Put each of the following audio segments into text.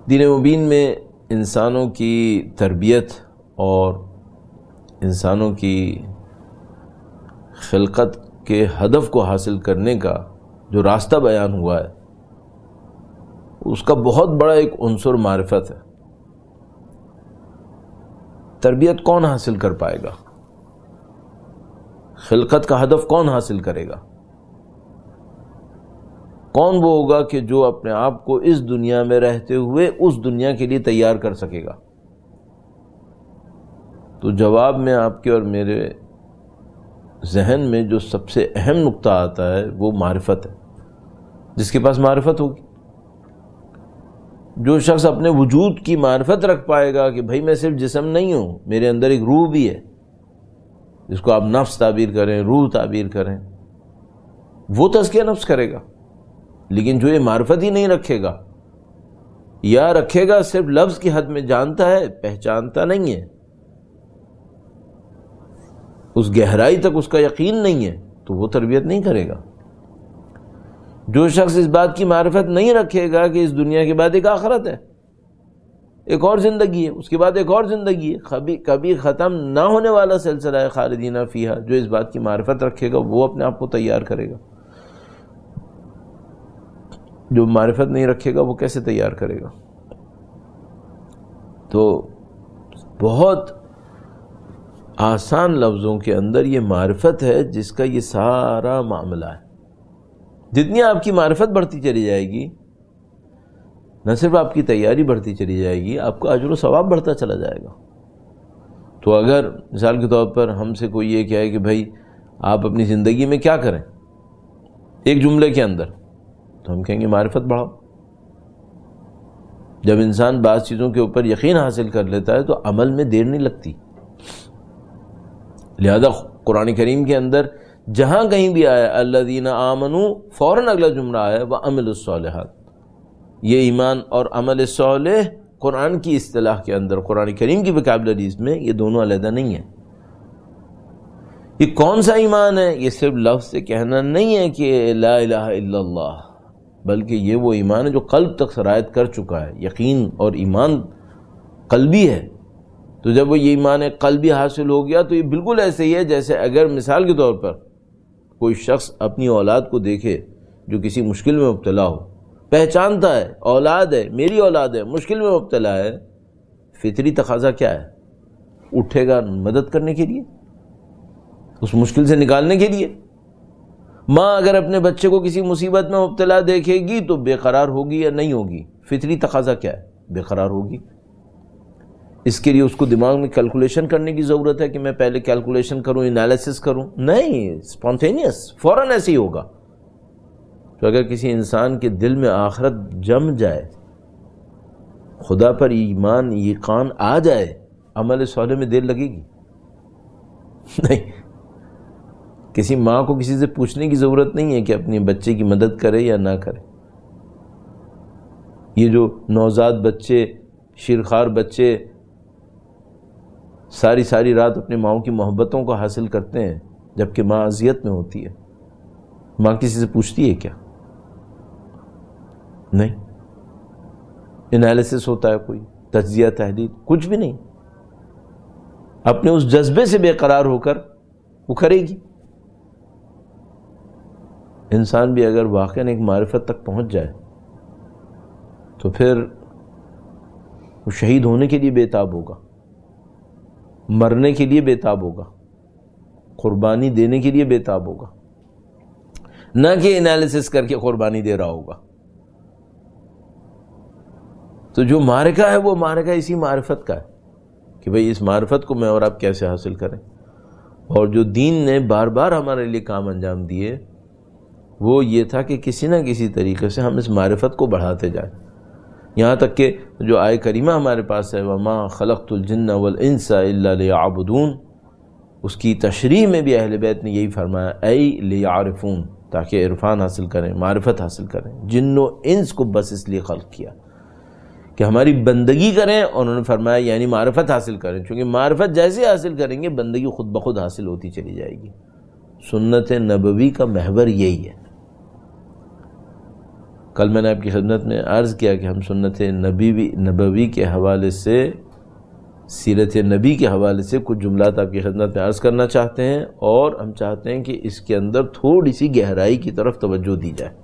دین مبین میں انسانوں کی تربیت اور انسانوں کی خلقت کے ہدف کو حاصل کرنے کا جو راستہ بیان ہوا ہے اس کا بہت بڑا ایک عنصر معرفت ہے۔ تربیت کون حاصل کر پائے گا؟ خلقت کا ہدف کون حاصل کرے گا؟ کون وہ ہوگا کہ جو اپنے آپ کو اس دنیا میں رہتے ہوئے اس دنیا کے لیے تیار کر سکے گا؟ تو جواب میں آپ کے اور میرے ذہن میں جو سب سے اہم نقطہ آتا ہے وہ معرفت ہے۔ جس کے پاس معرفت ہوگی، جو شخص اپنے وجود کی معرفت رکھ پائے گا کہ بھائی میں صرف جسم نہیں ہوں، میرے اندر ایک روح بھی ہے، جس کو آپ نفس تعبیر کریں، روح تعبیر کریں، وہ تزکیہ نفس کرے گا۔ لیکن جو یہ معرفت ہی نہیں رکھے گا، یا رکھے گا صرف لفظ کی حد میں، جانتا ہے پہچانتا نہیں ہے، اس گہرائی تک اس کا یقین نہیں ہے، تو وہ تربیت نہیں کرے گا۔ جو شخص اس بات کی معرفت نہیں رکھے گا کہ اس دنیا کے بعد ایک آخرت ہے، ایک اور زندگی ہے، اس کے بعد ایک اور زندگی ہے، کبھی ختم نہ ہونے والا سلسلہ ہے خالدین فیہا، جو اس بات کی معرفت رکھے گا وہ اپنے آپ کو تیار کرے گا۔ جو معرفت نہیں رکھے گا وہ کیسے تیار کرے گا؟ تو بہت آسان لفظوں کے اندر یہ معرفت ہے جس کا یہ سارا معاملہ ہے۔ جتنی آپ کی معرفت بڑھتی چلی جائے گی، نہ صرف آپ کی تیاری بڑھتی چلی جائے گی، آپ کا اجر و ثواب بڑھتا چلا جائے گا۔ تو اگر مثال کے طور پر ہم سے کوئی یہ کہے کہ بھائی آپ اپنی زندگی میں کیا کریں ایک جملے کے اندر، تو ہم کہیں گے معرفت بڑھاؤ۔ جب انسان بعض چیزوں کے اوپر یقین حاصل کر لیتا ہے تو عمل میں دیر نہیں لگتی۔ لہذا قرآن کریم کے اندر جہاں کہیں بھی آیا الذین آمنوا، فوراً اگلا جملہ آیا وعملوا الصالحات۔ یہ ایمان اور عمل صالح قرآن کی اصطلاح کے اندر، قرآن کریم کی وکیبلریز میں یہ دونوں علیحدہ نہیں ہیں۔ یہ کون سا ایمان ہے؟ یہ صرف لفظ سے کہنا نہیں ہے کہ لا الہ الا اللہ، بلکہ یہ وہ ایمان ہے جو قلب تک سرایت کر چکا ہے۔ یقین اور ایمان قلبی ہے، تو جب وہ یہ ایمان قلبی حاصل ہو گیا تو یہ بالکل ایسے ہی ہے جیسے اگر مثال کے طور پر کوئی شخص اپنی اولاد کو دیکھے جو کسی مشکل میں مبتلا ہو، پہچانتا ہے اولاد ہے، میری اولاد ہے، مشکل میں مبتلا ہے، فطری تقاضا کیا ہے؟ اٹھے گا مدد کرنے کے لیے، اس مشکل سے نکالنے کے لیے۔ ماں اگر اپنے بچے کو کسی مصیبت میں مبتلا دیکھے گی تو بے قرار ہوگی یا نہیں ہوگی؟ فطری تقاضا کیا ہے؟ بے قرار ہوگی۔ اس کے لیے اس کو دماغ میں کیلکولیشن کرنے کی ضرورت ہے کہ میں پہلے کیلکولیشن کروں، انالیسس کروں؟ نہیں، اسپونٹینیس، فوراً ایسے ہی ہوگا۔ تو اگر کسی انسان کے دل میں آخرت جم جائے، خدا پر ایمان یقین آ جائے، عمل صالح میں دیر لگے گی؟ نہیں۔ کسی ماں کو کسی سے پوچھنے کی ضرورت نہیں ہے کہ اپنے بچے کی مدد کرے یا نہ کرے۔ یہ جو نوزاد بچے، شیرخوار بچے ساری رات اپنے ماؤں کی محبتوں کو حاصل کرتے ہیں جبکہ ماں اذیت میں ہوتی ہے، ماں کسی سے پوچھتی ہے کیا؟ نہیں۔ انالیسس ہوتا ہے کوئی، تجزیہ تحلیل، کچھ بھی نہیں۔ اپنے اس جذبے سے بے قرار ہو کر وہ کرے گی۔ انسان بھی اگر واقعاً ایک معرفت تک پہنچ جائے تو پھر وہ شہید ہونے کے لیے بےتاب ہوگا، مرنے کے لیے بےتاب ہوگا، قربانی دینے کے لیے بےتاب ہوگا، نہ کہ انالیسس کر کے قربانی دے رہا ہوگا۔ تو جو معرکہ ہے وہ معرکہ اسی معرفت کا ہے کہ بھئی اس معرفت کو میں اور آپ کیسے حاصل کریں۔ اور جو دین نے بار بار ہمارے لیے کام انجام دیے وہ یہ تھا کہ کسی نہ کسی طریقے سے ہم اس معرفت کو بڑھاتے جائیں، یہاں تک کہ جو آیہ کریمہ ہمارے پاس ہے وَمَا خَلَقْتُ الْجِنَّ وَالْإِنسَ إِلَّا لِيَعْبُدُونَ، اس کی تشریح میں بھی اہل بیت نے یہی فرمایا اَيْ لِيَعْرِفُونَ، تاکہ عرفان حاصل کریں، معرفت حاصل کریں۔ جن و انس کو بس اس لیے خلق کیا کہ ہماری بندگی کریں، اور انہوں نے فرمایا یعنی معرفت حاصل کریں، چونکہ معرفت جیسے حاصل کریں گے بندگی خود بخود حاصل ہوتی چلی جائے گی۔ سنت نبوی کا محور یہی ہے۔ کل میں نے آپ کی خدمت میں عرض کیا کہ ہم سنت نبوی کے حوالے سے، سیرت نبی کے حوالے سے کچھ جملات آپ کی خدمت میں عرض کرنا چاہتے ہیں، اور ہم چاہتے ہیں کہ اس کے اندر تھوڑی سی گہرائی کی طرف توجہ دی جائے،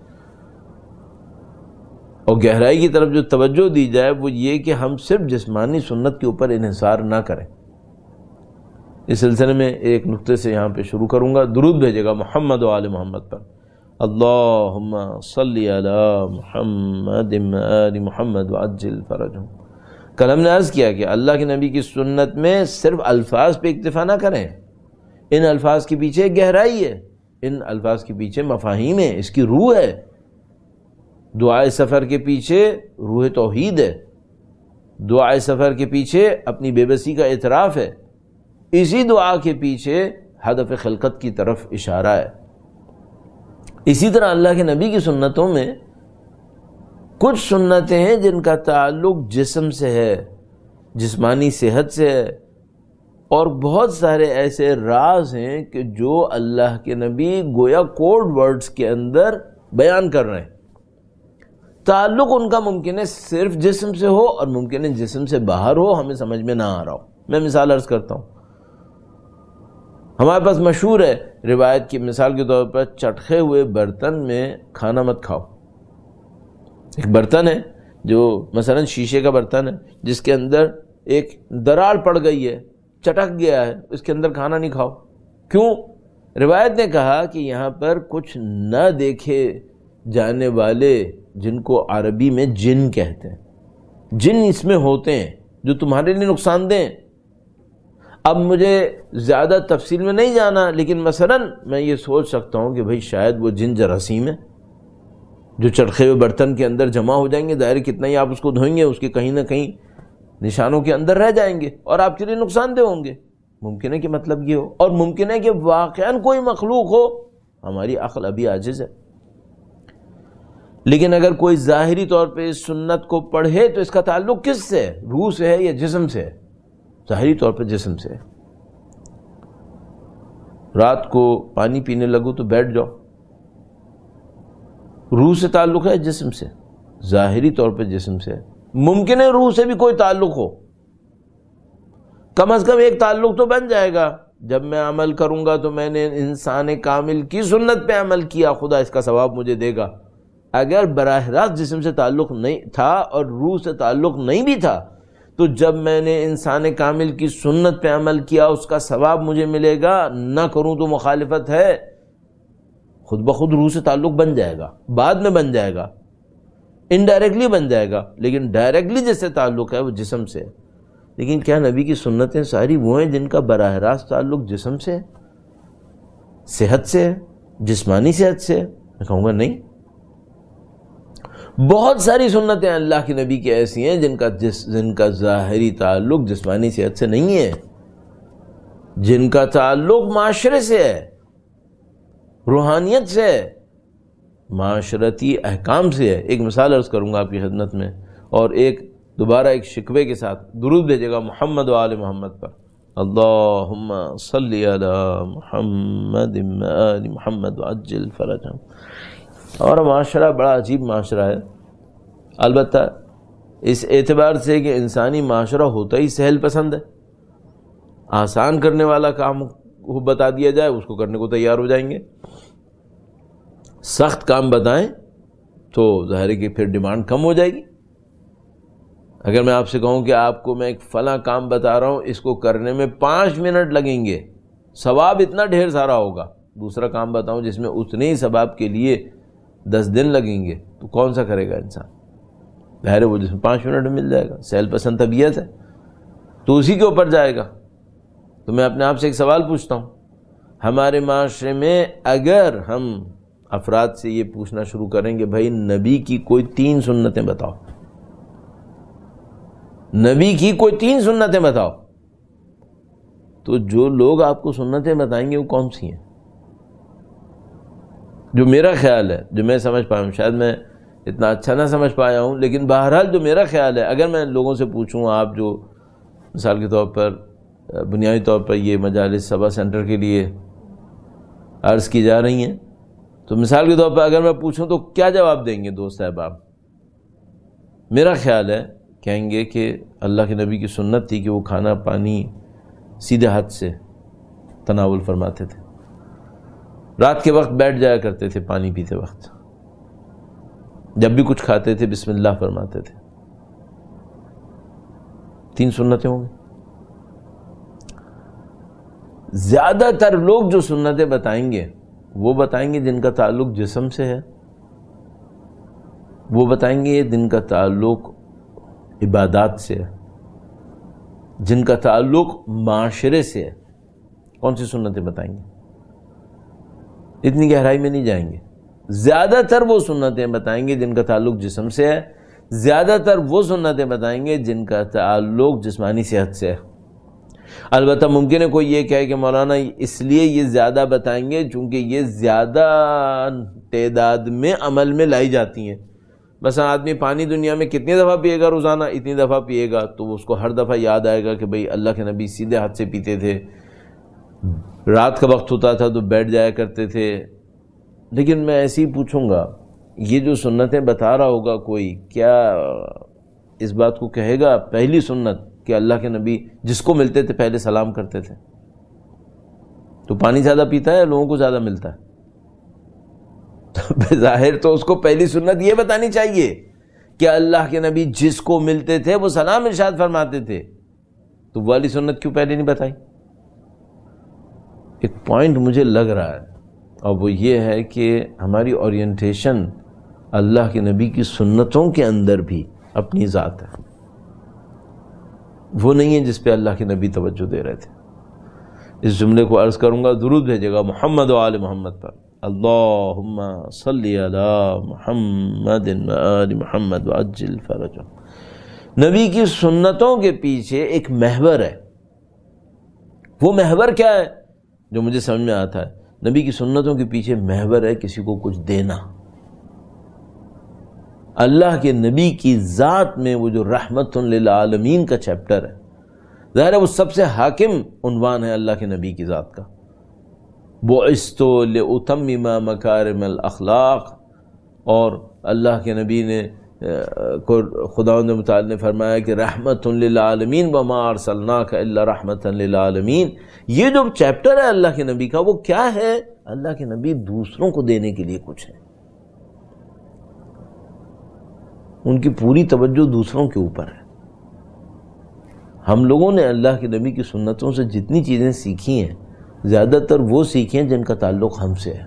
اور گہرائی کی طرف جو توجہ دی جائے وہ یہ کہ ہم صرف جسمانی سنت کے اوپر انحصار نہ کریں۔ اس سلسلے میں ایک نقطے سے یہاں پہ شروع کروں گا۔ درود بھیجے گا محمد و آل محمد پر، اللہم صلی علی محمد آل محمد وعجل فرجہم۔ کل ہم نے عرض کیا کہ اللہ کے نبی کی سنت میں صرف الفاظ پہ اکتفا نہ کریں، ان الفاظ کے پیچھے گہرائی ہے، ان الفاظ کے پیچھے مفاہیم ہے، اس کی روح ہے۔ دعائے سفر کے پیچھے روح توحید ہے، دعائے سفر کے پیچھے اپنی بے بسی کا اعتراف ہے، اسی دعا کے پیچھے ہدف خلقت کی طرف اشارہ ہے۔ اسی طرح اللہ کے نبی کی سنتوں میں کچھ سنتیں ہیں جن کا تعلق جسم سے ہے، جسمانی صحت سے ہے، اور بہت سارے ایسے راز ہیں کہ جو اللہ کے نبی گویا کوڈ ورڈز کے اندر بیان کر رہے ہیں۔ تعلق ان کا ممکن ہے صرف جسم سے ہو، اور ممکن ہے جسم سے باہر ہو، ہمیں سمجھ میں نہ آ رہا ہو۔ میں مثال عرض کرتا ہوں، ہمارے پاس مشہور ہے روایت کی مثال کے طور پر، چٹخے ہوئے برتن میں کھانا مت کھاؤ۔ ایک برتن ہے جو مثلا شیشے کا برتن ہے جس کے اندر ایک دراڑ پڑ گئی ہے، چٹک گیا ہے، اس کے اندر کھانا نہیں کھاؤ۔ کیوں؟ روایت نے کہا کہ یہاں پر کچھ نہ دیکھے جانے والے، جن کو عربی میں جن کہتے ہیں، جن اس میں ہوتے ہیں جو تمہارے لیے نقصان دہ ہیں۔ اب مجھے زیادہ تفصیل میں نہیں جانا، لیکن مثلا میں یہ سوچ سکتا ہوں کہ بھئی شاید وہ جن جراثیم ہے جو چٹخے ہوئے برتن کے اندر جمع ہو جائیں گے، ظاہر کتنا ہی آپ اس کو دھوئیں گے، اس کے کہیں نہ کہیں نشانوں کے اندر رہ جائیں گے اور آپ کے لیے نقصان دہ ہوں گے۔ ممکن ہے کہ مطلب یہ ہو، اور ممکن ہے کہ واقعاً کوئی مخلوق ہو، ہماری عقل ابھی عاجز ہے۔ لیکن اگر کوئی ظاہری طور پہ اس سنت کو پڑھے تو اس کا تعلق کس سے ہے؟ روح سے ہے یا جسم سے ہے؟ ظاہری طور پہ جسم سے ہے۔ رات کو پانی پینے لگو تو بیٹھ جاؤ، روح سے تعلق ہے جسم سے؟ ظاہری طور پہ جسم سے ہے۔ ممکن ہے روح سے بھی کوئی تعلق ہو، کم از کم ایک تعلق تو بن جائے گا۔ جب میں عمل کروں گا تو میں نے انسان کامل کی سنت پہ عمل کیا، خدا اس کا ثواب مجھے دے گا۔ اگر براہ راست جسم سے تعلق نہیں تھا اور روح سے تعلق نہیں بھی تھا، تو جب میں نے انسان کامل کی سنت پہ عمل کیا اس کا ثواب مجھے ملے گا، نہ کروں تو مخالفت ہے۔ خود بخود روح سے تعلق بن جائے گا، بعد میں بن جائے گا، انڈائریکٹلی بن جائے گا، لیکن ڈائریکٹلی جس سے تعلق ہے وہ جسم سے ہے۔ لیکن کیا نبی کی سنتیں ساری وہ ہیں جن کا براہ راست تعلق جسم سے ہے، صحت سے ہے، جسمانی صحت سے ہے؟ میں کہوں گا نہیں۔ بہت ساری سنتیں اللہ کے نبی کی ایسی ہیں جن کا ظاہری تعلق جسمانی صحت سے نہیں ہے، جن کا تعلق معاشرے سے ہے، روحانیت سے ہے، معاشرتی احکام سے ہے۔ ایک مثال عرض کروں گا آپ کی خدمت میں، اور دوبارہ ایک شکوے کے ساتھ درود بھیجے گا محمد و آل محمد پر، اللہم صلی علی محمد آل محمد وعجل فرجہم۔ اور معاشرہ بڑا عجیب معاشرہ ہے، البتہ اس اعتبار سے کہ انسانی معاشرہ ہوتا ہی سہل پسند ہے، آسان کرنے والا کام بتا دیا جائے اس کو کرنے کو تیار ہو جائیں گے، سخت کام بتائیں تو ظاہر ہے کہ پھر ڈیمانڈ کم ہو جائے گی۔ اگر میں آپ سے کہوں کہ آپ کو میں ایک فلاں کام بتا رہا ہوں، اس کو کرنے میں 5 منٹ لگیں گے، ثواب اتنا ڈھیر سارا ہوگا، دوسرا کام بتاؤں جس میں اتنے ہی ثواب کے لیے 10 دن لگیں گے، تو کون سا کرے گا انسان؟ ظاہر ہے وہ جس میں 5 منٹ میں مل جائے گا، سہل پسند طبیعت ہے تو اسی کے اوپر جائے گا۔ تو میں اپنے آپ سے ایک سوال پوچھتا ہوں، ہمارے معاشرے میں اگر ہم افراد سے یہ پوچھنا شروع کریں کہ بھائی نبی کی کوئی 3 سنتیں بتاؤ، نبی کی کوئی 3 سنتیں بتاؤ، تو جو لوگ آپ کو سنتیں بتائیں گے وہ کون سی ہیں؟ جو میرا خیال ہے، جو میں سمجھ پایا ہوں، شاید میں اتنا اچھا نہ سمجھ پایا ہوں، لیکن بہرحال جو میرا خیال ہے، اگر میں لوگوں سے پوچھوں، آپ جو مثال کے طور پر بنیادی طور پر یہ مجالس سبا سینٹر کے لیے عرض کی جا رہی ہیں، تو مثال کے طور پر اگر میں پوچھوں تو کیا جواب دیں گے دوست احباب؟ میرا خیال ہے کہیں گے کہ اللہ کے نبی کی سنت تھی کہ وہ کھانا پانی سیدھے ہاتھ سے تناول فرماتے تھے، رات کے وقت بیٹھ جایا کرتے تھے، پانی پیتے وقت جب بھی کچھ کھاتے تھے بسم اللہ فرماتے تھے۔ 3 سنتیں ہوں گی۔ زیادہ تر لوگ جو سنتیں بتائیں گے وہ بتائیں گے جن کا تعلق جسم سے ہے، وہ بتائیں گے جن کا تعلق عبادات سے ہے، جن کا تعلق معاشرے سے ہے۔ کون سی سنتیں بتائیں گے؟ اتنی گہرائی میں نہیں جائیں گے۔ زیادہ تر وہ سنتیں بتائیں گے جن کا تعلق جسم سے ہے، زیادہ تر وہ سنتیں بتائیں گے جن کا تعلق جسمانی صحت سے ہے۔ البتہ ممکن ہے کوئی یہ کہے کہ مولانا اس لیے یہ زیادہ بتائیں گے چونکہ یہ زیادہ تعداد میں عمل میں لائی جاتی ہیں۔ مثلا آدمی پانی دنیا میں کتنی دفعہ پیے گا روزانہ؟ اتنی دفعہ پیے گا، تو اس کو ہر دفعہ یاد آئے گا کہ بھئی اللہ کے نبی سیدھے ہاتھ سے پیتے تھے، رات کا وقت ہوتا تھا تو بیٹھ جایا کرتے تھے۔ لیکن میں ایسے ہی پوچھوں گا، یہ جو سنتیں بتا رہا ہوگا کوئی، کیا اس بات کو کہے گا پہلی سنت کہ اللہ کے نبی جس کو ملتے تھے پہلے سلام کرتے تھے؟ تو پانی زیادہ پیتا ہے یا لوگوں کو زیادہ ملتا ہے؟ تو بظاہر تو اس کو پہلی سنت یہ بتانی چاہیے کہ اللہ کے نبی جس کو ملتے تھے وہ سلام ارشاد فرماتے تھے، تو والی سنت کیوں پہلے نہیں بتائی؟ ایک پوائنٹ مجھے لگ رہا ہے، اور وہ یہ ہے کہ ہماری اورینٹیشن اللہ کے نبی کی سنتوں کے اندر بھی اپنی ذات ہے، وہ نہیں ہے جس پہ اللہ کے نبی توجہ دے رہے تھے۔ اس جملے کو عرض کروں گا، درود بھیجے گا محمد و آل محمد پر، اللہم صلی علی محمد و آل محمد وعجل فرجہ۔ نبی کی سنتوں کے پیچھے ایک محور ہے۔ وہ محور کیا ہے جو مجھے سمجھ میں آتا ہے؟ نبی کی سنتوں کے پیچھے محور ہے کسی کو کچھ دینا۔ اللہ کے نبی کی ذات میں وہ جو رحمت للعالمین کا چیپٹر ہے، ظاہر ہے وہ سب سے حاکم عنوان ہے اللہ کے نبی کی ذات کا۔ بعثت لأتمم مکارم الاخلاق، اور اللہ کے نبی نے خداوند متعال نے فرمایا کہ رحمت للعالمین وما ارسلناک الا رحمت للعالمین۔ یہ جو چیپٹر ہے اللہ کے نبی کا، وہ کیا ہے؟ اللہ کے نبی دوسروں کو دینے کے لیے کچھ ہے، ان کی پوری توجہ دوسروں کے اوپر ہے۔ ہم لوگوں نے اللہ کے نبی کی سنتوں سے جتنی چیزیں سیکھی ہیں، زیادہ تر وہ سیکھیں جن کا تعلق ہم سے ہے۔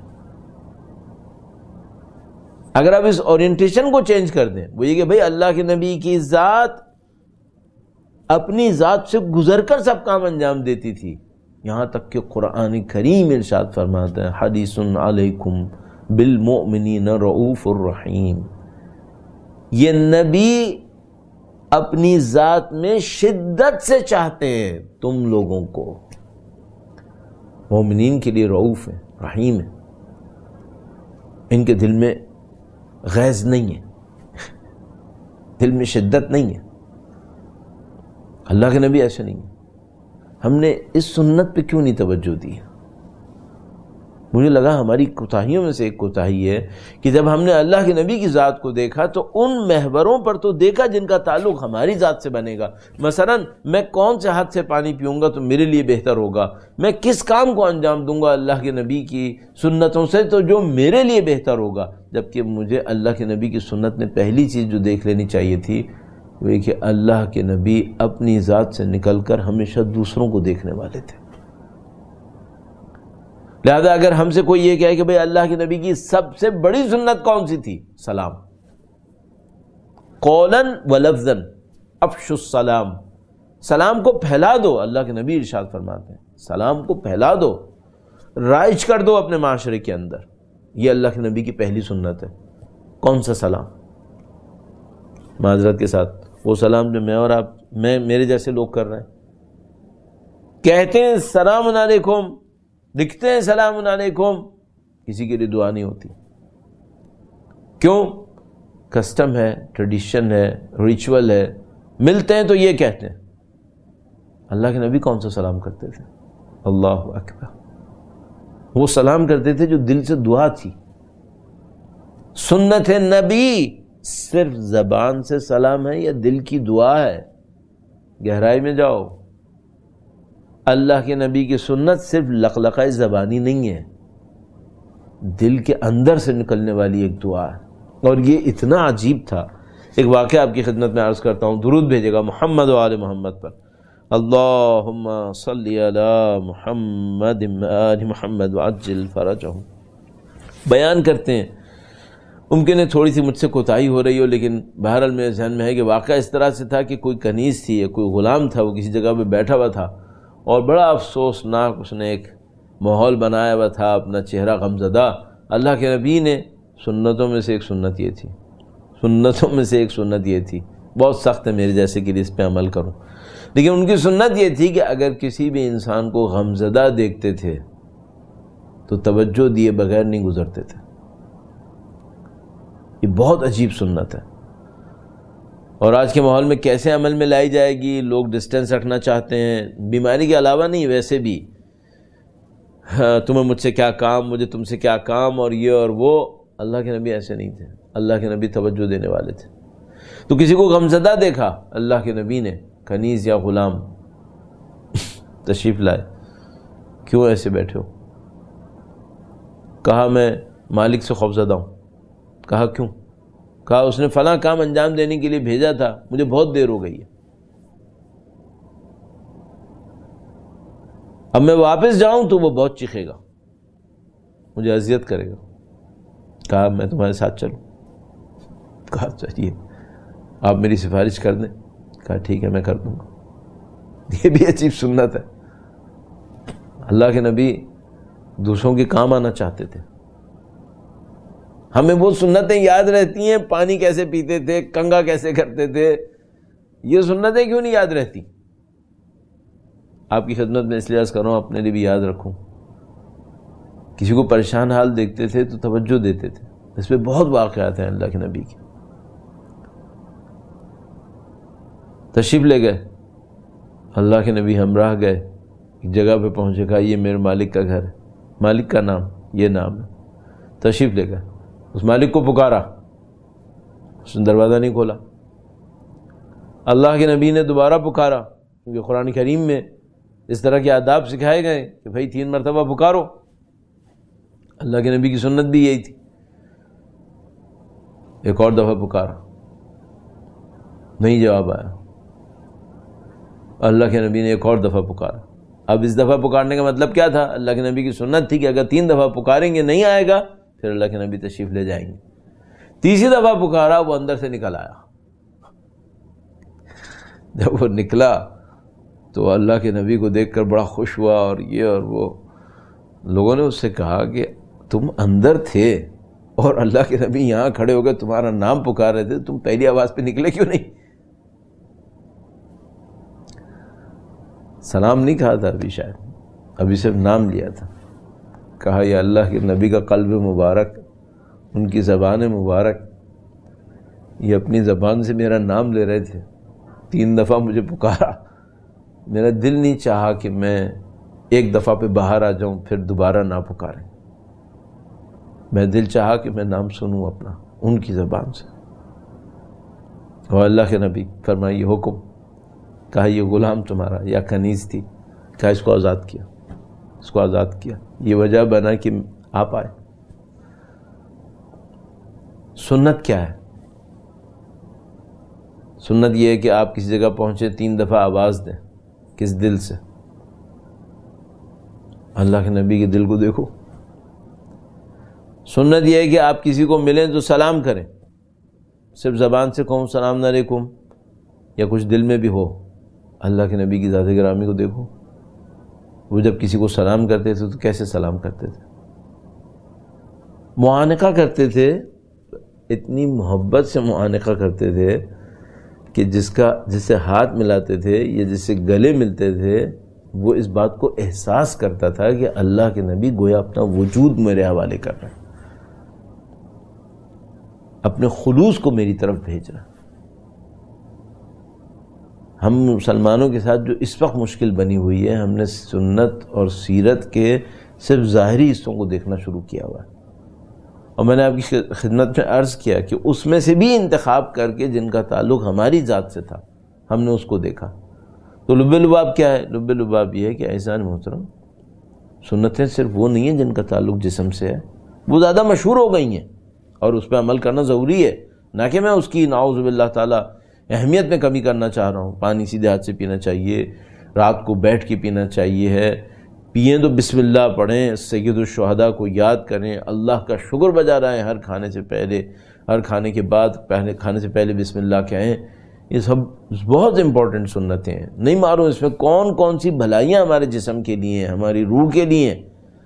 اگر آپ اس اورینٹیشن کو چینج کر دیں، وہ یہ کہ بھئی اللہ کے نبی کی ذات اپنی ذات سے گزر کر سب کام انجام دیتی تھی، یہاں تک کہ قرآن کریم ارشاد فرماتا ہے حدیث علیکم بالمؤمنین رؤوف الرحیم۔ یہ نبی اپنی ذات میں شدت سے چاہتے ہیں تم لوگوں کو، مومنین کے لیے رؤوف ہے، رحیم ہے، ان کے دل میں غیظ نہیں ہے، دل میں شدت نہیں ہے۔ اللہ کے نبی ایسے نہیں ہے۔ ہم نے اس سنت پہ کیوں نہیں توجہ دی؟ مجھے لگا ہماری کوتاہیوں میں سے ایک کوتاہی ہے کہ جب ہم نے اللہ کے نبی کی ذات کو دیکھا تو ان محوروں پر تو دیکھا جن کا تعلق ہماری ذات سے بنے گا۔ مثلا میں کون سے ہاتھ سے پانی پیوں گا تو میرے لیے بہتر ہوگا، میں کس کام کو انجام دوں گا اللہ کے نبی کی سنتوں سے تو جو میرے لیے بہتر ہوگا۔ جبکہ مجھے اللہ کے نبی کی سنت نے پہلی چیز جو دیکھ لینی چاہیے تھی وہ یہ کہ اللہ کے نبی اپنی ذات سے نکل کر ہمیشہ دوسروں کو دیکھنے والے تھے۔ لہذا اگر ہم سے کوئی یہ کہے کہ بھئی اللہ کے نبی کی سب سے بڑی سنت کون سی تھی؟ سلام، قولاً و لفظاً افشوا السلام، سلام کو پھیلا دو۔ اللہ کے نبی ارشاد فرماتے ہیں سلام کو پھیلا دو، رائج کر دو اپنے معاشرے کے اندر۔ یہ اللہ کے نبی کی پہلی سنت ہے۔ کون سا سلام؟ معذرت کے ساتھ وہ سلام جو میں اور آپ میرے جیسے لوگ کر رہے ہیں، کہتے ہیں السلام علیکم، لکھتے ہیں السلام علیکم، کسی کے لیے دعا نہیں ہوتی۔ کیوں؟ کسٹم ہے، ٹریڈیشن ہے، ریچول ہے، ملتے ہیں تو یہ کہتے ہیں۔ اللہ کے نبی کون سا سلام کرتے تھے؟ اللہ اکبر، وہ سلام کرتے تھے جو دل سے دعا تھی، سنت نبی صرف زبان سے سلام ہے یا دل کی دعا ہے؟ گہرائی میں جاؤ. اللہ کے نبی کی سنت صرف لقلقہ زبانی نہیں ہے، دل کے اندر سے نکلنے والی ایک دعا ہے. اور یہ اتنا عجیب تھا. ایک واقعہ آپ کی خدمت میں عرض کرتا ہوں. درود بھیجے گا محمد و آل محمد پر. اللہم صلی علی محمد آل محمد وعجل فرجہم. بیان کرتے ہیں، ممکن ہے تھوڑی سی مجھ سے کوتاہی ہو رہی ہو، لیکن بہرحال میرے ذہن میں ہے کہ واقعہ اس طرح سے تھا کہ کوئی کنیز تھی یا کوئی غلام تھا، وہ کسی جگہ پہ بیٹھا ہوا تھا اور بڑا افسوسناک اس نے ایک ماحول بنایا ہوا تھا، اپنا چہرہ غمزدہ. اللہ کے نبی نے سنتوں میں سے ایک سنت یہ تھی، بہت سخت ہے میرے جیسے کہ اس پہ عمل کروں، لیکن ان کی سنت یہ تھی کہ اگر کسی بھی انسان کو غمزدہ دیکھتے تھے تو توجہ دیے بغیر نہیں گزرتے تھے. یہ بہت عجیب سنت ہے، اور آج کے ماحول میں کیسے عمل میں لائی جائے گی؟ لوگ ڈسٹینس رکھنا چاہتے ہیں، بیماری کے علاوہ نہیں، ویسے بھی تمہیں مجھ سے کیا کام، مجھے تم سے کیا کام، اور یہ اور وہ. اللہ کے نبی ایسے نہیں تھے. اللہ کے نبی توجہ دینے والے تھے. تو کسی کو غمزدہ دیکھا، اللہ کے نبی نے کنیز یا غلام تشریف لائے، کیوں ایسے بیٹھے ہو؟ کہا میں مالک سے خوفزدہ ہوں. کہا کیوں؟ کہا اس نے فلاں کام انجام دینے کے لیے بھیجا تھا، مجھے بہت دیر ہو گئی ہے، اب میں واپس جاؤں تو وہ بہت چیخے گا، مجھے اذیت کرے گا. کہا میں تمہارے ساتھ چلوں. کہا چلیے، آپ میری سفارش کر دیں. کہا ٹھیک ہے میں کر دوں گا. یہ بھی عجیب سنت ہے. اللہ کے نبی دوسروں کے کام آنا چاہتے تھے. ہمیں وہ سنتیں یاد رہتی ہیں، پانی کیسے پیتے تھے، کنگا کیسے کرتے تھے، یہ سنتیں کیوں نہیں یاد رہتی؟ آپ کی خدمت میں اس لیے عرض کر رہا ہوں، اپنے لیے بھی یاد رکھوں. کسی کو پریشان حال دیکھتے تھے تو توجہ دیتے تھے. اس پہ بہت واقعات ہیں اللہ کے نبی کے. تشریف لے گئے، اللہ کے نبی ہمراہ گئے، ایک جگہ پہ پہنچے. کہا یہ میرے مالک کا گھر ہے، مالک کا نام یہ نام ہے. تشریف لے گئے، اس مالک کو پکارا، اس نے دروازہ نہیں کھولا. اللہ کے نبی نے دوبارہ پکارا، کیونکہ قرآن کریم میں اس طرح کے آداب سکھائے گئے کہ بھائی 3 مرتبہ پکارو. اللہ کے نبی کی سنت بھی یہی تھی. ایک اور دفعہ پکارا، نہیں جواب آیا. اللہ کے نبی نے ایک اور دفعہ پکارا. اب اس دفعہ پکارنے کا مطلب کیا تھا؟ اللہ کے نبی کی سنت تھی کہ اگر 3 دفعہ پکاریں گے نہیں آئے گا پھر اللہ کے نبی تشریف لے جائیں گے. تیسری دفعہ پکارا، وہ اندر سے نکل آیا. جب وہ نکلا تو اللہ کے نبی کو دیکھ کر بڑا خوش ہوا، اور یہ اور وہ. لوگوں نے اس سے کہا کہ تم اندر تھے اور اللہ کے نبی یہاں کھڑے ہو گئے تمہارا نام پکار رہے تھے، تم پہلی آواز پہ نکلے کیوں نہیں؟ سلام نہیں کہا تھا ابھی، شاید ابھی صرف نام لیا تھا. کہا یہ اللہ کے نبی کا قلب مبارک، ان کی زبان مبارک، یہ اپنی زبان سے میرا نام لے رہے تھے. 3 دفعہ مجھے پکارا، میرا دل نہیں چاہا کہ میں ایک دفعہ پہ باہر آ جاؤں پھر دوبارہ نہ پکاریں. میں دل چاہا کہ میں نام سنوں اپنا ان کی زبان سے. اور اللہ کے نبی فرمایا یہ حکم. کہا یہ غلام تمہارا یا کنیز تھی. کہا اس کو آزاد کیا، اس کو آزاد کیا. یہ وجہ بنا کہ آپ آئے. سنت کیا ہے؟ سنت یہ ہے کہ آپ کسی جگہ پہنچے 3 دفعہ آواز دیں. کس دل سے؟ اللہ کے نبی کے دل کو دیکھو. سنت یہ ہے کہ آپ کسی کو ملیں تو سلام کریں. صرف زبان سے کہوں سلام علیکم، یا کچھ دل میں بھی ہو. اللہ کے نبی کی ذات گرامی کو دیکھو، وہ جب کسی کو سلام کرتے تھے تو کیسے سلام کرتے تھے؟ معانقہ کرتے تھے، اتنی محبت سے معانقہ کرتے تھے کہ جس سے ہاتھ ملاتے تھے یا جس سے گلے ملتے تھے وہ اس بات کو احساس کرتا تھا کہ اللہ کے نبی گویا اپنا وجود میرے حوالے کر رہے ہیں، اپنے خلوص کو میری طرف بھیج رہا ہے. ہم مسلمانوں کے ساتھ جو اس وقت مشکل بنی ہوئی ہے، ہم نے سنت اور سیرت کے صرف ظاہری حصوں کو دیکھنا شروع کیا ہوا ہے، اور میں نے آپ کی خدمت میں عرض کیا کہ اس میں سے بھی انتخاب کر کے جن کا تعلق ہماری ذات سے تھا ہم نے اس کو دیکھا. تو لب لباب کیا ہے؟ لب لباب یہ ہے کہ عزیزان محترم سنتیں صرف وہ نہیں ہیں جن کا تعلق جسم سے ہے، وہ زیادہ مشہور ہو گئی ہیں اور اس پہ عمل کرنا ضروری ہے، نہ کہ میں اس کی نعوذ باللہ تعالی اہمیت میں کمی کرنا چاہ رہا ہوں. پانی سیدھے ہاتھ سے پینا چاہیے، رات کو بیٹھ کے پینا چاہیے ہے، پئیں تو بسم اللہ پڑھیں، سید الشہداء کو یاد کریں، اللہ کا شکر بجا رہے ہیں ہر کھانے سے پہلے، ہر کھانے کے بعد، پہلے کھانے سے پہلے بسم اللہ کہیں. یہ سب بہت امپورٹنٹ سنتیں ہیں. نہیں معلوم اس میں کون کون سی بھلائیاں ہمارے جسم کے لیے ہیں، ہماری روح کے لیے ہیں،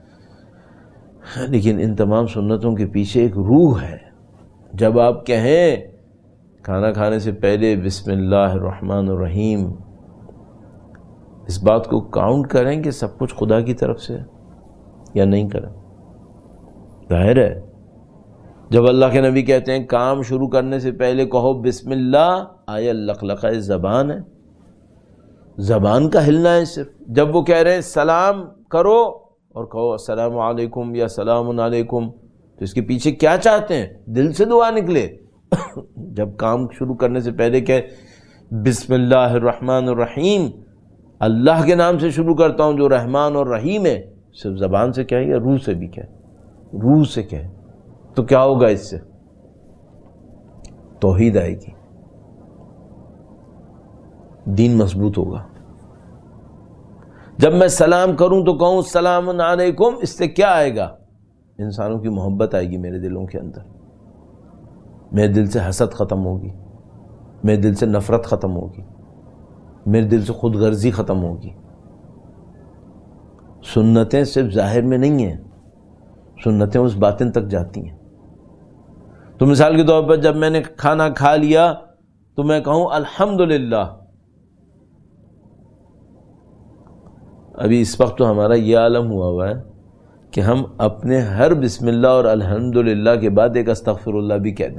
لیکن ان تمام سنتوں کے پیچھے ایک روح ہے. جب آپ کہیں کھانا کھانے سے پہلے بسم اللہ الرحمن الرحیم، اس بات کو کاؤنٹ کریں کہ سب کچھ خدا کی طرف سے یا نہیں کریں. ظاہر ہے جب اللہ کے نبی کہتے ہیں کام شروع کرنے سے پہلے کہو بسم اللہ، آیا لقلقہ زبان ہے، زبان کا ہلنا ہے صرف. جب وہ کہہ رہے ہیں سلام کرو اور کہو السلام علیکم یا سلام علیکم، تو اس کے پیچھے کیا چاہتے ہیں؟ دل سے دعا نکلے. جب کام شروع کرنے سے پہلے کہ بسم اللہ الرحمن الرحیم، اللہ کے نام سے شروع کرتا ہوں جو رحمان اور رحیم ہے، صرف زبان سے کہیں یا روح سے بھی کہیں؟ روح سے کہیں تو کیا ہوگا؟ اس سے توحید آئے گی، دین مضبوط ہوگا. جب میں سلام کروں تو کہوں السلام علیکم، اس سے کیا آئے گا؟ انسانوں کی محبت آئے گی میرے دلوں کے اندر، میرے دل سے حسد ختم ہوگی، میرے دل سے نفرت ختم ہوگی، میرے دل سے خود غرضی ختم ہوگی. سنتیں صرف ظاہر میں نہیں ہیں، سنتیں اس باطن تک جاتی ہیں. تو مثال کے طور پر جب میں نے کھانا کھا لیا تو میں کہوں الحمدللہ. ابھی اس وقت تو ہمارا یہ عالم ہوا ہے کہ ہم اپنے ہر بسم اللہ اور الحمدللہ کے بعد ایک استغفر اللہ بھی کہہ دیں،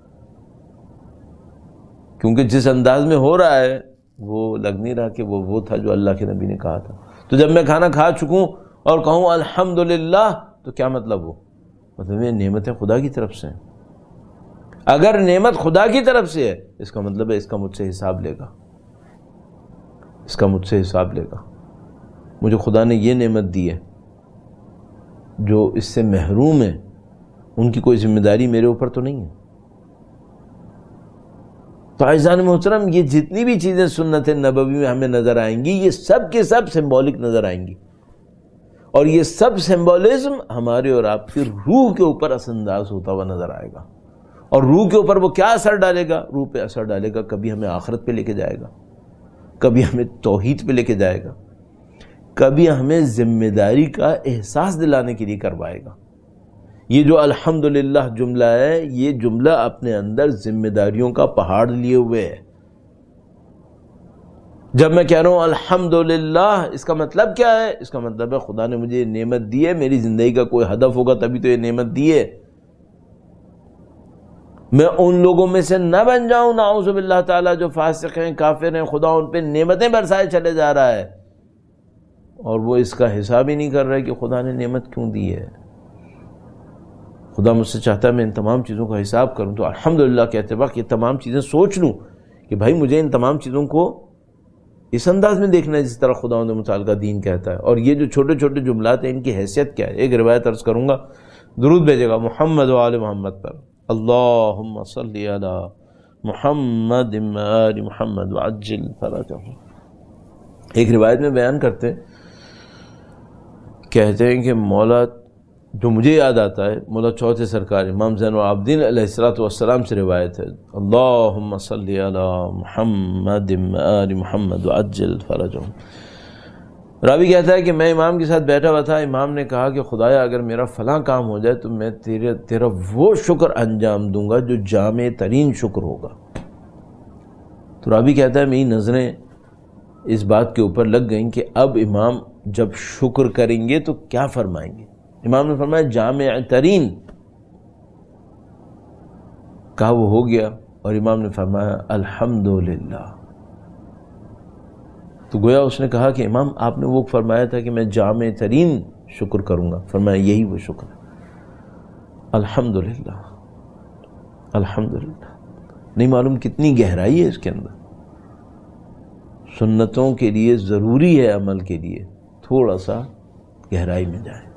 کیونکہ جس انداز میں ہو رہا ہے وہ لگ نہیں رہا کہ وہ تھا جو اللہ کے نبی نے کہا تھا. تو جب میں کھانا کھا چکوں اور کہوں الحمدللہ تو کیا مطلب؟ وہ مطلب یہ نعمتیں خدا کی طرف سے ہیں. اگر نعمت خدا کی طرف سے ہے اس کا مطلب ہے اس کا مجھ سے حساب لے گا، اس کا مجھ سے حساب لے گا. مجھے خدا نے یہ نعمت دی ہے، جو اس سے محروم ہے ان کی کوئی ذمہ داری میرے اوپر تو نہیں ہے. تو عزیزان محترم یہ جتنی بھی چیزیں سنت نبوی میں ہمیں نظر آئیں گی یہ سب کے سب سمبولک نظر آئیں گی، اور یہ سب سمبولزم ہمارے اور آپ کی روح کے اوپر اثر انداز ہوتا ہوا نظر آئے گا. اور روح کے اوپر وہ کیا اثر ڈالے گا؟ روح پہ اثر ڈالے گا، کبھی ہمیں آخرت پہ لے کے جائے گا، کبھی ہمیں توحید پہ لے کے جائے گا، کبھی ہمیں ذمہ داری کا احساس دلانے کے لیے کروائے گا. یہ جو الحمدللہ جملہ ہے یہ جملہ اپنے اندر ذمہ داریوں کا پہاڑ لیے ہوئے ہے. جب میں کہہ رہا ہوں الحمدللہ اس کا مطلب کیا ہے؟ اس کا مطلب ہے خدا نے مجھے یہ نعمت دی ہے، میری زندگی کا کوئی ہدف ہوگا تبھی تو یہ نعمت دی ہے. میں ان لوگوں میں سے نہ بن جاؤں نعوذ باللہ تعالیٰ جو فاسق ہیں، کافر ہیں، خدا ان پہ نعمتیں برسائے چلے جا رہا ہے اور وہ اس کا حساب ہی نہیں کر رہے کہ خدا نے نعمت کیوں دی ہے. خدا مجھ سے چاہتا ہے میں ان تمام چیزوں کا حساب کروں، تو الحمدللہ کہتے وقت یہ تمام چیزیں سوچ لوں کہ بھائی مجھے ان تمام چیزوں کو اس انداز میں دیکھنا ہے جس طرح خدا نے متعلقہ دین کہتا ہے. اور یہ جو چھوٹے چھوٹے جملات ہیں ان کی حیثیت کیا ہے؟ ایک روایت عرض کروں گا، درود بھیجے گا محمد و آل محمد پر، اللہم صلی علی محمد و آل محمد وعجل فرجہم. ایک روایت میں بیان کرتے ہیں، کہتے ہیں کہ مولا، جو مجھے یاد آتا ہے مولا چوتھے سرکار امام زین العابدین علیہ السلام سے روایت ہے، اللہم صلی علی محمد و آل محمد وعجل فرجہم. راوی کہتا ہے کہ میں امام کے ساتھ بیٹھا ہوا تھا، امام نے کہا کہ خدایا اگر میرا فلاں کام ہو جائے تو میں تیرا وہ شکر انجام دوں گا جو جامع ترین شکر ہوگا. تو راوی کہتا ہے میری نظریں اس بات کے اوپر لگ گئیں کہ اب امام جب شکر کریں گے تو کیا فرمائیں گے. امام نے فرمایا جامع ترین، کہا وہ ہو گیا، اور امام نے فرمایا الحمدللہ. تو گویا اس نے کہا کہ امام آپ نے وہ فرمایا تھا کہ میں جامع ترین شکر کروں گا، فرمایا یہی وہ شکر ہے. الحمدللہ الحمدللہ. نہیں معلوم کتنی گہرائی ہے اس کے اندر. سنتوں کے لیے ضروری ہے عمل کے لیے تھوڑا سا گہرائی میں جائیں.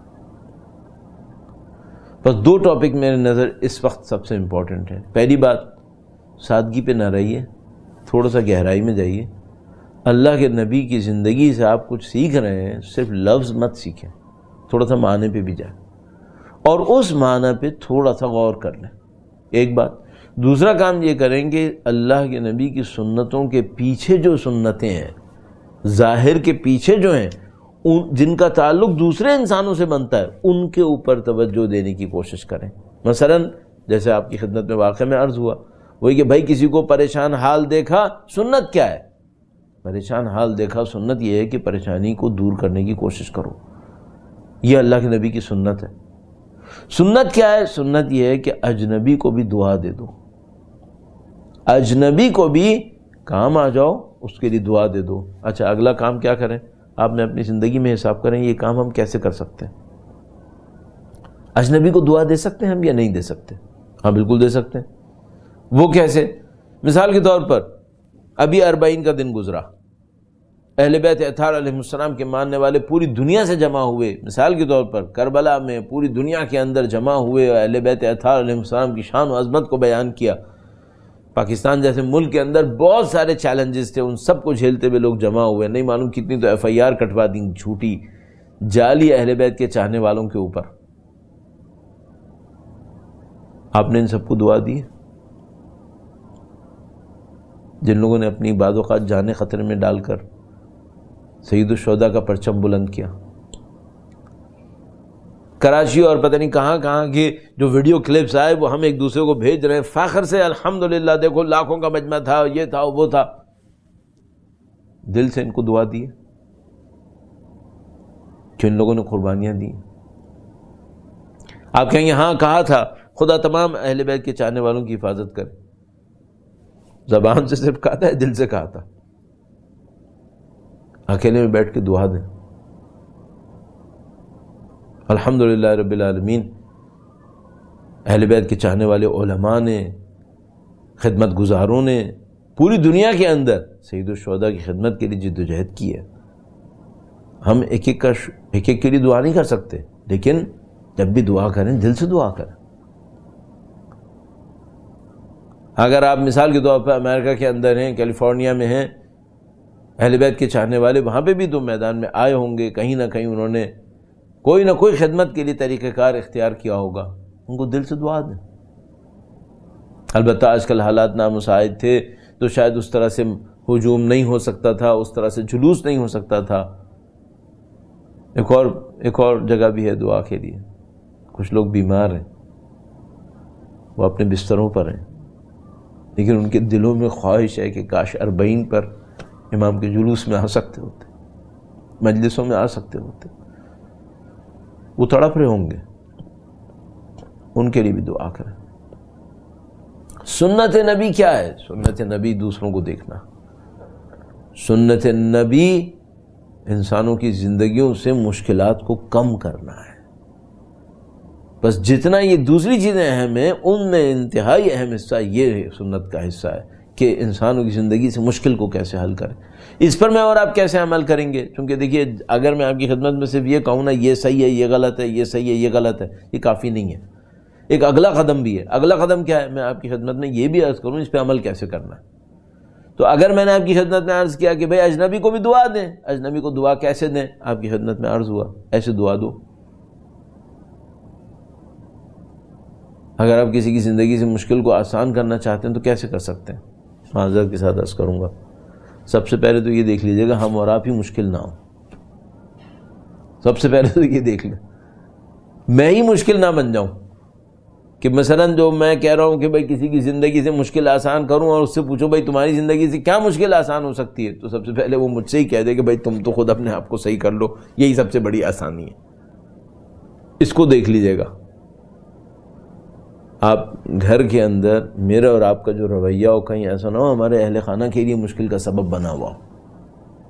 بس 2 ٹاپک میرے نظر اس وقت سب سے امپورٹنٹ ہے. پہلی بات، سادگی پہ نہ رہیے، تھوڑا سا گہرائی میں جائیے. اللہ کے نبی کی زندگی سے آپ کچھ سیکھ رہے ہیں، صرف لفظ مت سیکھیں، تھوڑا سا معنی پہ بھی جائیں اور اس معنی پہ تھوڑا سا غور کر لیں. ایک بات. دوسرا کام یہ کریں کہ اللہ کے نبی کی سنتوں کے پیچھے جو سنتیں ہیں، ظاہر کے پیچھے جو ہیں، جن کا تعلق دوسرے انسانوں سے بنتا ہے، ان کے اوپر توجہ دینے کی کوشش کریں. مثلا جیسے آپ کی خدمت میں واقعہ میں عرض ہوا، وہی کہ بھائی کسی کو پریشان حال دیکھا، سنت کیا ہے؟ پریشان حال دیکھا، سنت یہ ہے کہ پریشانی کو دور کرنے کی کوشش کرو. یہ اللہ کے نبی کی سنت ہے. سنت کیا ہے؟ سنت یہ ہے کہ اجنبی کو بھی دعا دے دو، اجنبی کو بھی کام آ جاؤ، اس کے لیے دعا دے دو. اچھا اگلا کام کیا کریں؟ آپ نے اپنی زندگی میں حساب کریں یہ کام ہم کیسے کر سکتے ہیں. اجنبی کو دعا دے سکتے ہیں ہم یا نہیں دے سکتے؟ ہاں بالکل دے سکتے ہیں. وہ کیسے؟ مثال کے طور پر ابھی 40 کا دن گزرا، اہل بیت اطہار علیہ السلام کے ماننے والے پوری دنیا سے جمع ہوئے. مثال کے طور پر کربلا میں پوری دنیا کے اندر جمع ہوئے، اہل بیت اطہار علیہ السلام کی شان و عظمت کو بیان کیا. پاکستان جیسے ملک کے اندر بہت سارے چیلنجز تھے، ان سب کو جھیلتے ہوئے لوگ جمع ہوئے. نہیں معلوم کتنی تو FIR کٹوا دیں جھوٹی جعلی اہل بیت کے چاہنے والوں کے اوپر. آپ نے ان سب کو دعا دی؟ جن لوگوں نے اپنی بعض اوقات جانیں خطرے میں ڈال کر سید الشہداء کا پرچم بلند کیا. کراچی اور پتہ نہیں کہاں کہاں کے جو ویڈیو کلپس آئے وہ ہم ایک دوسرے کو بھیج رہے ہیں فخر سے، الحمدللہ دیکھو لاکھوں کا مجمع تھا، یہ تھا وہ تھا. دل سے ان کو دعا دی کہ ان لوگوں نے قربانیاں دی. آپ کہیں گے ہاں کہا تھا خدا تمام اہل بیت کے چاہنے والوں کی حفاظت کرے. زبان سے صرف کہا تھا، دل سے کہا تھا. اکیلے میں بیٹھ کے دعا دیں. الحمدللہ رب العالمین، اہل بیت کے چاہنے والے علماء نے، خدمت گزاروں نے پوری دنیا کے اندر سید الشہداء کی خدمت کے لیے جد و جہد کی ہے. ہم ایک ایک کے لیے دعا نہیں کر سکتے، لیکن جب بھی دعا کریں دل سے دعا کریں. اگر آپ مثال کے طور پر امریکہ کے اندر ہیں، کیلیفورنیا میں ہیں، اہل بیت کے چاہنے والے وہاں پہ بھی تو میدان میں آئے ہوں گے، کہیں نہ کہیں انہوں نے کوئی نہ کوئی خدمت کے لیے طریقہ کار اختیار کیا ہوگا. ان کو دل سے دعا دیں. البتہ آج کل حالات نامساعد تھے تو شاید اس طرح سے ہجوم نہیں ہو سکتا تھا، اس طرح سے جلوس نہیں ہو سکتا تھا. ایک اور جگہ بھی ہے دعا کے لیے. کچھ لوگ بیمار ہیں، وہ اپنے بستروں پر ہیں، لیکن ان کے دلوں میں خواہش ہے کہ کاش 40 پر امام کے جلوس میں آ سکتے ہوتے، مجلسوں میں آ سکتے ہوتے. وہ تڑپ رہے ہوں گے، ان کے لیے بھی دعا کریں. سنت نبی کیا ہے؟ سنت نبی دوسروں کو دیکھنا. سنت نبی انسانوں کی زندگیوں سے مشکلات کو کم کرنا ہے. بس جتنا یہ دوسری چیزیں اہم ہیں، ان میں انتہائی اہم حصہ یہ سنت کا حصہ ہے کہ انسانوں کی زندگی سے مشکل کو کیسے حل کریں. اس پر میں اور آپ کیسے عمل کریں گے؟ چونکہ دیکھیے اگر میں آپ کی خدمت میں صرف یہ کہوں نا یہ صحیح ہے، یہ غلط ہے، یہ صحیح ہے، یہ غلط ہے، یہ کافی نہیں ہے. ایک اگلا قدم بھی ہے. اگلا قدم کیا ہے؟ میں آپ کی خدمت میں یہ بھی عرض کروں اس پہ عمل کیسے کرنا ہے. تو اگر میں نے آپ کی خدمت میں عرض کیا کہ بھئی اجنبی کو بھی دعا دیں، اجنبی کو دعا کیسے دیں؟ آپ کی خدمت میں عرض ہوا ایسے دعا دو. اگر آپ کسی کی زندگی سے مشکل کو آسان کرنا چاہتے ہیں تو کیسے کر سکتے ہیں؟ معذرت کے ساتھ عرض کروں گا، سب سے پہلے تو یہ دیکھ لیجئے گا ہم اور آپ ہی مشکل نہ ہوں. سب سے پہلے تو یہ دیکھ لیں میں ہی مشکل نہ بن جاؤں. کہ مثلا جو میں کہہ رہا ہوں کہ بھائی کسی کی زندگی سے مشکل آسان کروں اور اس سے پوچھو بھائی تمہاری زندگی سے کیا مشکل آسان ہو سکتی ہے، تو سب سے پہلے وہ مجھ سے ہی کہہ دے کہ بھائی تم تو خود اپنے آپ کو صحیح کر لو، یہی سب سے بڑی آسانی ہے. اس کو دیکھ لیجئے گا. آپ گھر کے اندر میرے اور آپ کا جو رویہ ہو کہیں ایسا نہ ہو ہمارے اہل خانہ کے لیے مشکل کا سبب بنا ہوا ہو.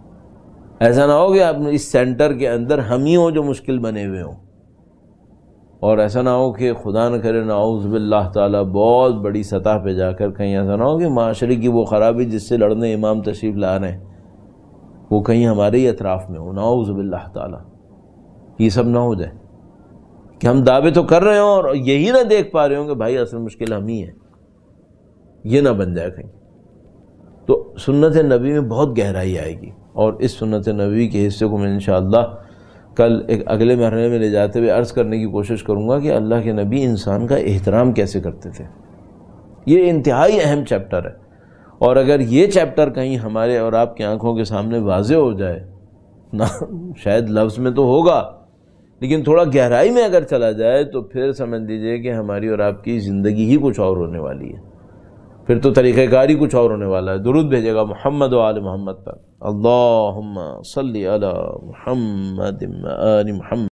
ایسا نہ ہو کہ آپ اس سینٹر کے اندر ہم ہی ہوں جو مشکل بنے ہوئے ہوں. اور ایسا نہ ہو کہ خدا نہ کرے نعوذ باللہ تعالیٰ بہت بڑی سطح پہ جا کر کہیں ایسا نہ ہو کہ معاشرے کی وہ خرابی جس سے لڑنے امام تشریف لا رہے ہیں وہ کہیں ہمارے ہی اطراف میں ہو، نعوذ باللہ تعالیٰ، یہ سب نہ ہو جائے کہ ہم دعوے تو کر رہے ہوں اور یہی نہ دیکھ پا رہے ہوں کہ بھائی اصل مشکل ہم ہی ہیں، یہ نہ بن جائے کہیں۔ تو سنت نبی میں بہت گہرائی آئے گی، اور اس سنت نبی کے حصے کو میں انشاءاللہ کل ایک اگلے مرحلے میں لے جاتے ہوئے عرض کرنے کی کوشش کروں گا کہ اللہ کے نبی انسان کا احترام کیسے کرتے تھے۔ یہ انتہائی اہم چیپٹر ہے، اور اگر یہ چیپٹر کہیں ہمارے اور آپ کی آنکھوں کے سامنے واضح ہو جائے نہ، شاید لفظ میں تو ہوگا لیکن تھوڑا گہرائی میں اگر چلا جائے تو پھر سمجھ لیجئے کہ ہماری اور آپ کی زندگی ہی کچھ اور ہونے والی ہے، پھر تو طریقہ کار ہی کچھ اور ہونے والا ہے۔ درود بھیجے گا محمد و آل محمد پر، اللہم صلی علی محمد و آل محمد۔